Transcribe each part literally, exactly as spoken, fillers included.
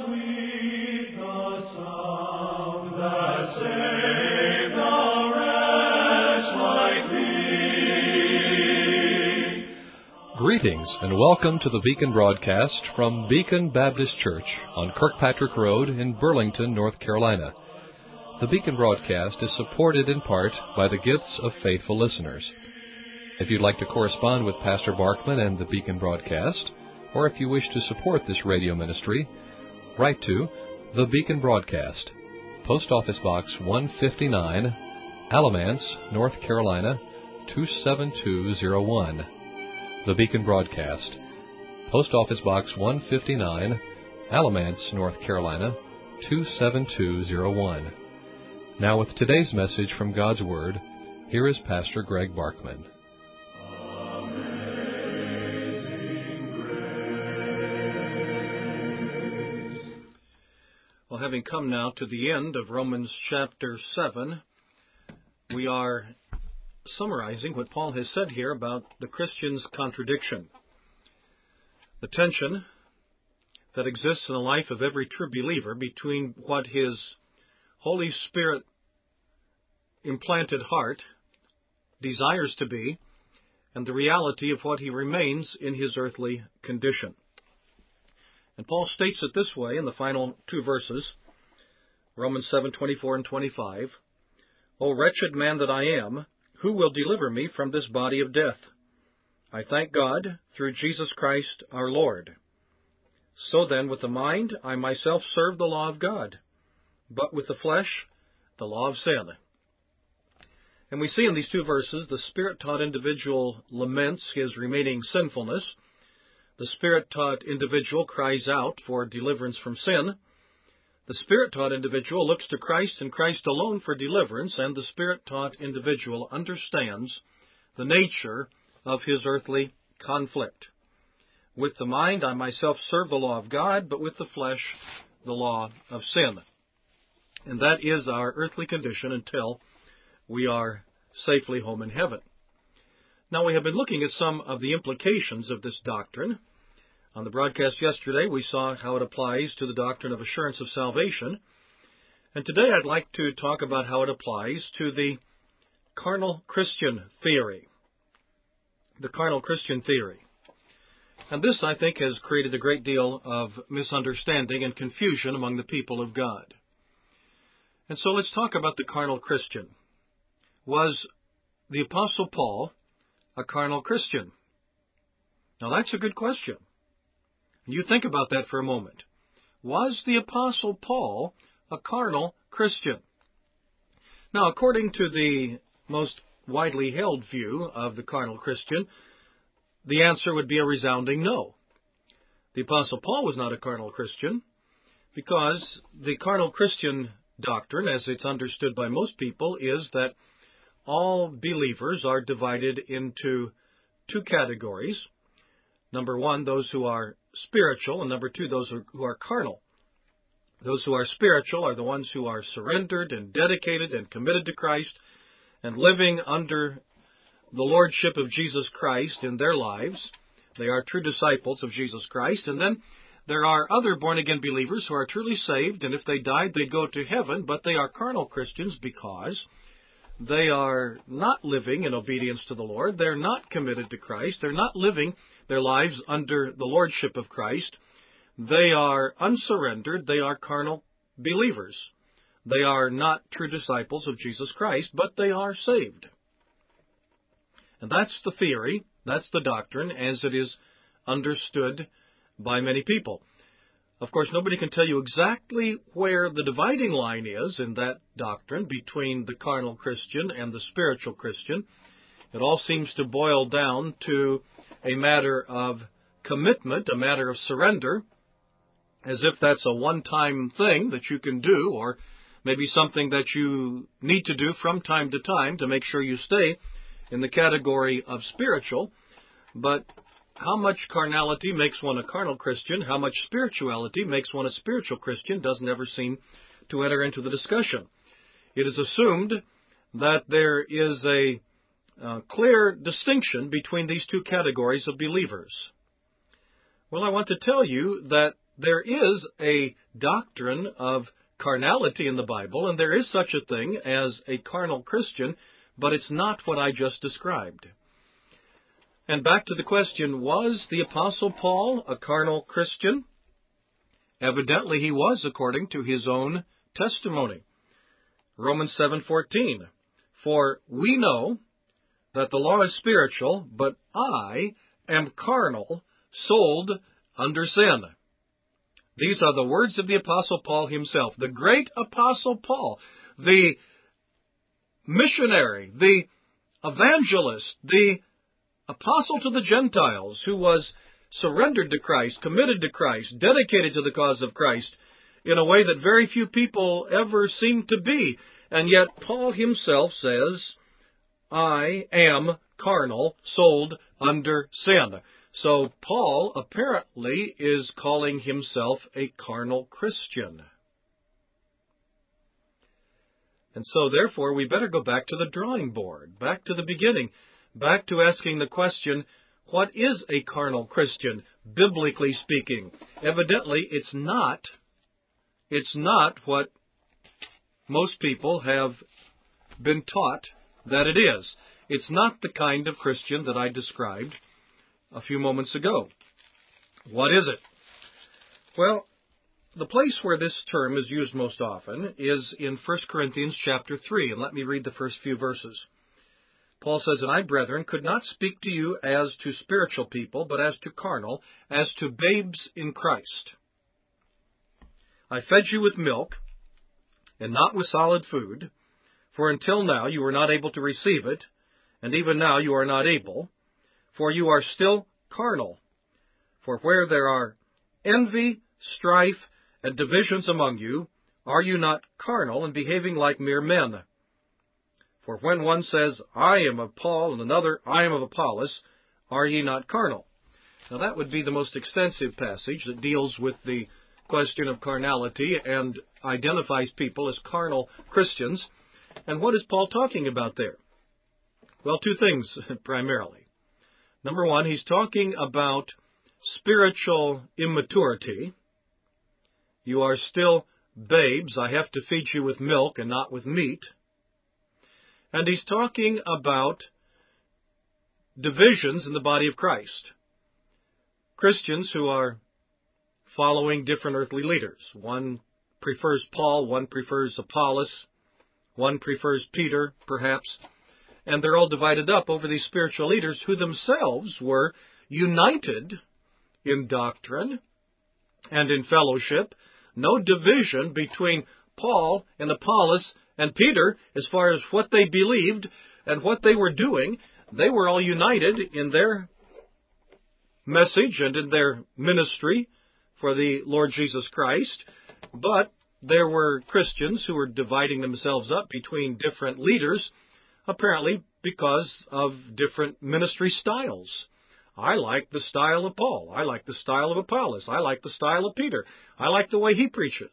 sweet the sound that saved a wretch like me. Greetings and welcome to the Beacon broadcast from Beacon Baptist Church on Kirkpatrick Road in Burlington, North Carolina. The Beacon broadcast is supported in part by the gifts of faithful listeners. If you'd like to correspond with Pastor Barkman and the Beacon broadcast, or if you wish to support this radio ministry, write to The Beacon Broadcast, Post Office Box one fifty-nine, Alamance, North Carolina, two seven two zero one. The Beacon Broadcast, Post Office Box one fifty-nine, Alamance, North Carolina, two seven two zero one. Now with today's message from God's Word, here is Pastor Greg Barkman. Well, having come now to the end of Romans chapter seven, we are summarizing what Paul has said here about the Christian's contradiction. The tension that exists in the life of every true believer between what his Holy Spirit implanted heart desires to be and the reality of what he remains in his earthly condition. And Paul states it this way in the final two verses, Romans seven twenty-four and twenty-five, O wretched man that I am, who will deliver me from this body of death? I thank God through Jesus Christ our Lord. So then, with the mind, I myself serve the law of God, but with the flesh, the law of sin. And we see in these two verses, the Spirit-taught individual laments his remaining sinfulness. The Spirit-taught individual cries out for deliverance from sin. The Spirit-taught individual looks to Christ and Christ alone for deliverance, and the Spirit-taught individual understands the nature of his earthly conflict. With the mind, I myself serve the law of God, but with the flesh, the law of sin. And that is our earthly condition until we are safely home in heaven. Now, we have been looking at some of the implications of this doctrine. On the broadcast yesterday, we saw how it applies to the doctrine of assurance of salvation. And today I'd like to talk about how it applies to the carnal Christian theory. The carnal Christian theory. And this, I think, has created a great deal of misunderstanding and confusion among the people of God. And so let's talk about the carnal Christian. Was the Apostle Paul a carnal Christian? Now that's a good question. You think about that for a moment. Was the Apostle Paul a carnal Christian? Now, according to the most widely held view of the carnal Christian, the answer would be a resounding no. The Apostle Paul was not a carnal Christian because the carnal Christian doctrine, as it's understood by most people, is that all believers are divided into two categories. Number one, those who are spiritual, and number two, those who are carnal. Those who are spiritual are the ones who are surrendered and dedicated and committed to Christ and living under the lordship of Jesus Christ in their lives. They are true disciples of Jesus Christ. And then there are other born-again believers who are truly saved, and if they died, they'd go to heaven, but they are carnal Christians because they are not living in obedience to the Lord. They're not committed to Christ. They're not living their lives under the lordship of Christ. They are unsurrendered. They are carnal believers. They are not true disciples of Jesus Christ, but they are saved. And that's the theory, that's the doctrine as it is understood by many people. Of course, nobody can tell you exactly where the dividing line is in that doctrine between the carnal Christian and the spiritual Christian. It all seems to boil down to a matter of commitment, a matter of surrender, as if that's a one-time thing that you can do, or maybe something that you need to do from time to time to make sure you stay in the category of spiritual. But how much carnality makes one a carnal Christian, how much spirituality makes one a spiritual Christian, doesn't ever seem to enter into the discussion. It is assumed that there is a uh, clear distinction between these two categories of believers. Well, I want to tell you that there is a doctrine of carnality in the Bible, and there is such a thing as a carnal Christian, but it's not what I just described. And back to the question, was the Apostle Paul a carnal Christian? Evidently he was, according to his own testimony. Romans seven fourteen, for we know that the law is spiritual, but I am carnal, sold under sin. These are the words of the Apostle Paul himself, the great Apostle Paul, the missionary, the evangelist, the apostle to the Gentiles, who was surrendered to Christ, committed to Christ, dedicated to the cause of Christ, in a way that very few people ever seem to be. And yet Paul himself says, I am carnal, sold under sin. So Paul apparently is calling himself a carnal Christian. And so therefore we better go back to the drawing board, back to the beginning, back to asking the question, what is a carnal Christian, biblically speaking? Evidently it's not, it's not what most people have been taught that it is. It's not the kind of Christian that I described a few moments ago. What is it? Well, the place where this term is used most often is in First Corinthians chapter three, and let me read the first few verses. Paul says, and I, brethren, could not speak to you as to spiritual people, but as to carnal, as to babes in Christ. I fed you with milk, and not with solid food, for until now you were not able to receive it, and even now you are not able, for you are still carnal. For where there are envy, strife, and divisions among you, are you not carnal and behaving like mere men? For when one says, I am of Paul, and another, I am of Apollos, are ye not carnal? Now that would be the most extensive passage that deals with the question of carnality and identifies people as carnal Christians. And what is Paul talking about there? Well, two things primarily. Number one, he's talking about spiritual immaturity. You are still babes. I have to feed you with milk and not with meat. And he's talking about divisions in the body of Christ. Christians who are following different earthly leaders. One prefers Paul, one prefers Apollos, one prefers Peter, perhaps. And they're all divided up over these spiritual leaders who themselves were united in doctrine and in fellowship. No division between Paul and Apollos and Peter as far as what they believed and what they were doing. They were all united in their message and in their ministry for the Lord Jesus Christ. But there were Christians who were dividing themselves up between different leaders, apparently because of different ministry styles. I like the style of Paul. I like the style of Apollos. I like the style of Peter. I like the way he preaches.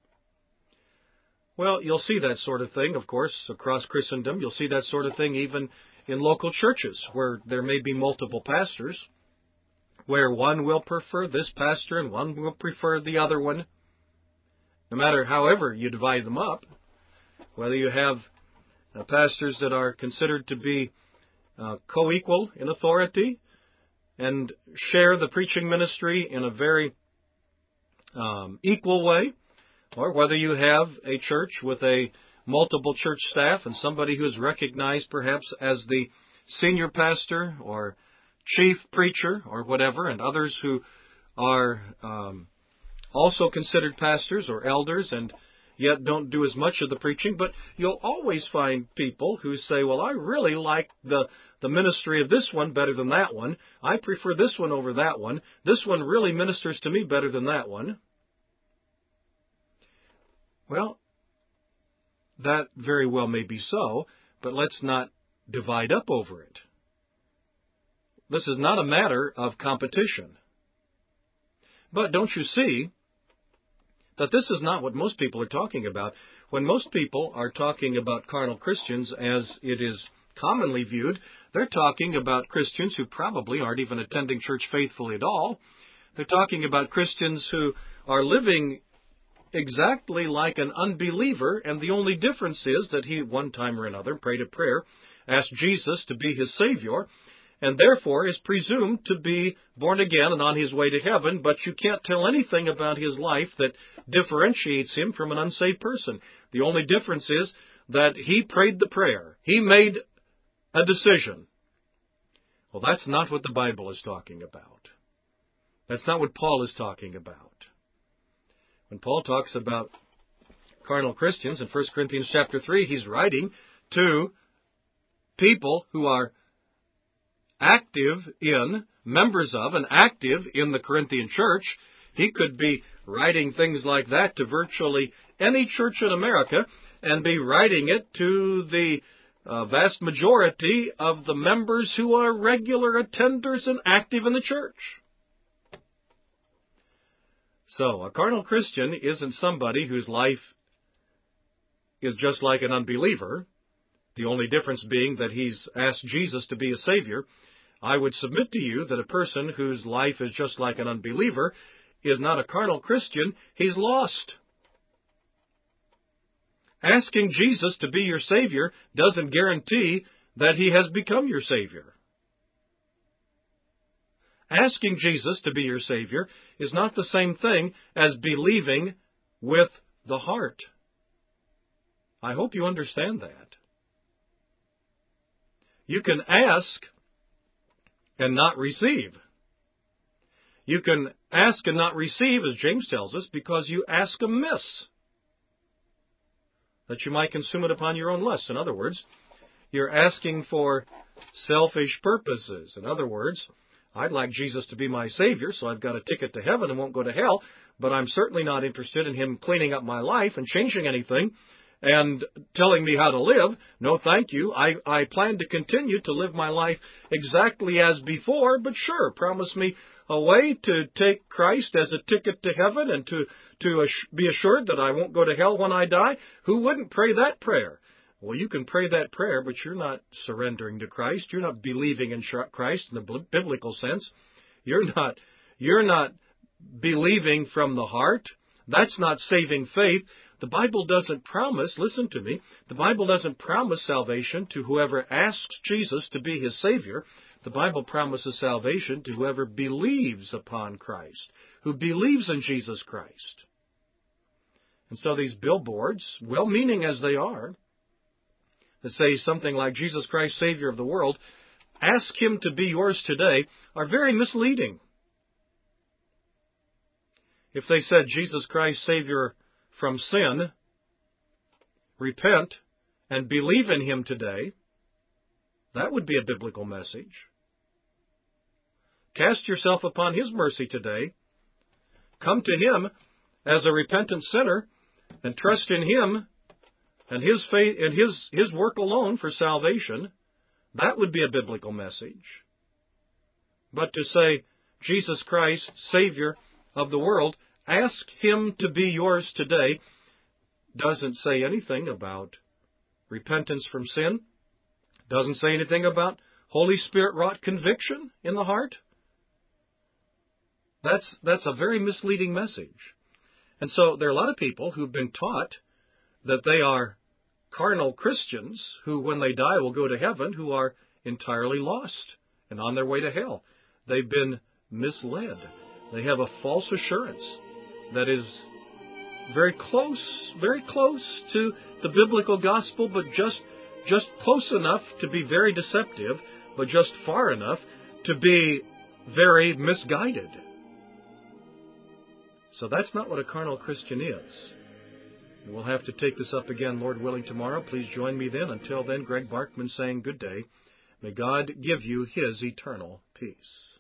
Well, you'll see that sort of thing, of course, across Christendom. You'll see that sort of thing even in local churches where there may be multiple pastors, where one will prefer this pastor and one will prefer the other one. No matter however you divide them up, whether you have uh, pastors that are considered to be uh, co-equal in authority and share the preaching ministry in a very um, equal way, or whether you have a church with a multiple church staff and somebody who is recognized perhaps as the senior pastor or chief preacher or whatever, and others who are um, also considered pastors or elders and yet don't do as much of the preaching. But you'll always find people who say, well, I really like the, the ministry of this one better than that one. I prefer this one over that one. This one really ministers to me better than that one. Well, that very well may be so, but let's not divide up over it. This is not a matter of competition. But don't you see that this is not what most people are talking about? When most people are talking about carnal Christians as it is commonly viewed, they're talking about Christians who probably aren't even attending church faithfully at all. They're talking about Christians who are living exactly like an unbeliever, and the only difference is that he, one time or another, prayed a prayer, asked Jesus to be his Savior, and therefore is presumed to be born again and on his way to heaven, but you can't tell anything about his life that differentiates him from an unsaved person. The only difference is that he prayed the prayer. He made a decision. Well, that's not what the Bible is talking about. That's not what Paul is talking about. When Paul talks about carnal Christians in First Corinthians chapter three, he's writing to people who are active in, members of, and active in the Corinthian church. He could be writing things like that to virtually any church in America and be writing it to the uh, vast majority of the members who are regular attenders and active in the church. So, a carnal Christian isn't somebody whose life is just like an unbeliever, the only difference being that he's asked Jesus to be a Savior. I would submit to you that a person whose life is just like an unbeliever is not a carnal Christian, he's lost. Asking Jesus to be your Savior doesn't guarantee that he has become your Savior. Asking Jesus to be your Savior is not the same thing as believing with the heart. I hope you understand that. You can ask and not receive. You can ask and not receive, as James tells us, because you ask amiss, that you might consume it upon your own lusts. In other words, you're asking for selfish purposes. In other words, I'd like Jesus to be my Savior, so I've got a ticket to heaven and won't go to hell, but I'm certainly not interested in Him cleaning up my life and changing anything and telling me how to live. No, thank you. I, I plan to continue to live my life exactly as before, but sure, promise me a way to take Christ as a ticket to heaven and to, to be assured that I won't go to hell when I die. Who wouldn't pray that prayer? Well, you can pray that prayer, but you're not surrendering to Christ. You're not believing in Christ in the biblical sense. You're not, you're not believing from the heart. That's not saving faith. The Bible doesn't promise, listen to me, the Bible doesn't promise salvation to whoever asks Jesus to be his Savior. The Bible promises salvation to whoever believes upon Christ, who believes in Jesus Christ. And so these billboards, well-meaning as they are, that say something like Jesus Christ, Savior of the world, ask Him to be yours today, are very misleading. If they said Jesus Christ, Savior from sin, repent and believe in Him today, that would be a biblical message. Cast yourself upon His mercy today. Come to Him as a repentant sinner and trust in Him and His faith and His, His work alone for salvation. That would be a biblical message. But to say, Jesus Christ, Savior of the world, ask Him to be yours today, doesn't say anything about repentance from sin, doesn't say anything about Holy Spirit-wrought conviction in the heart. That's, that's a very misleading message. And so there are a lot of people who've been taught that they are carnal Christians who, when they die, will go to heaven, who are entirely lost and on their way to hell. They've been misled. They have a false assurance that is very close, very close to the biblical gospel, but just, just close enough to be very deceptive, but just far enough to be very misguided. So that's not what a carnal Christian is. We'll have to take this up again, Lord willing, tomorrow. Please join me then. Until then, Greg Barkman saying good day. May God give you His eternal peace.